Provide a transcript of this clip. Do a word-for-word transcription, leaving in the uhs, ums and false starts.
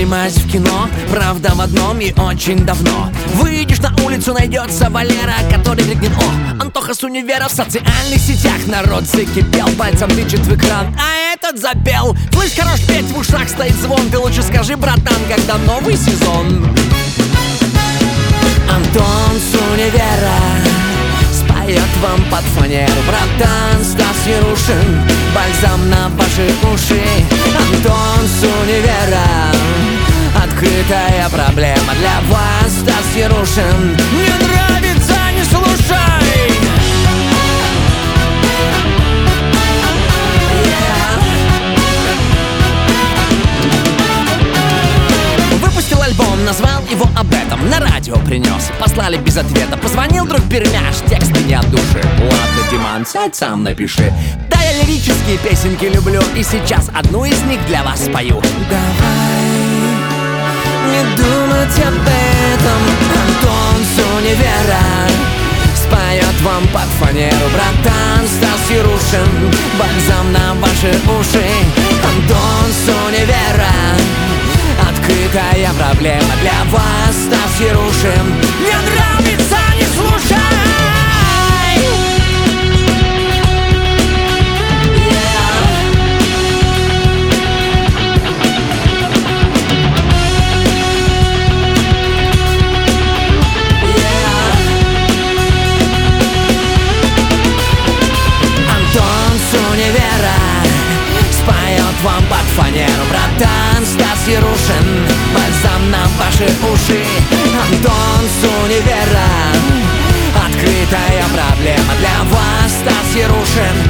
снимаюсь в кино, правда в одном и очень давно. Выйдешь на улицу, найдется Валера, который крикнет: о, Антоха с универа. В социальных сетях народ закипел, пальцем тычет в экран, а этот запел. Слышь, хорош петь, в ушах стоит звон. Ты лучше скажи, братан, когда новый сезон? Антон с универа споет вам под фанеру. Братан Стас Ярушин, бальзам на ваши уши. Антон с универа, открытая проблема для вас. Стас Ярушин, не нравится, не слушай. Выпустил альбом, назвал его об этом, на радио принес, послали без ответа. Позвонил друг Пермяш, тексты не от души. Ладно, Диман, сядь сам напиши. Да, я лирические песенки люблю, и сейчас одну из них для вас спою. Давай не думать об этом. Антон с универа споет вам под фанеру. Братан Стас Ярушин, бальзам на ваши уши. Антон с универа, открытая проблема для вас. Стас Ярушин, не нравится, не слушай. Вам под фанеру, братан Стас Ярушин, бальзам на ваши уши. Антон с универа, открытая проблема для вас. Стас Ярушин,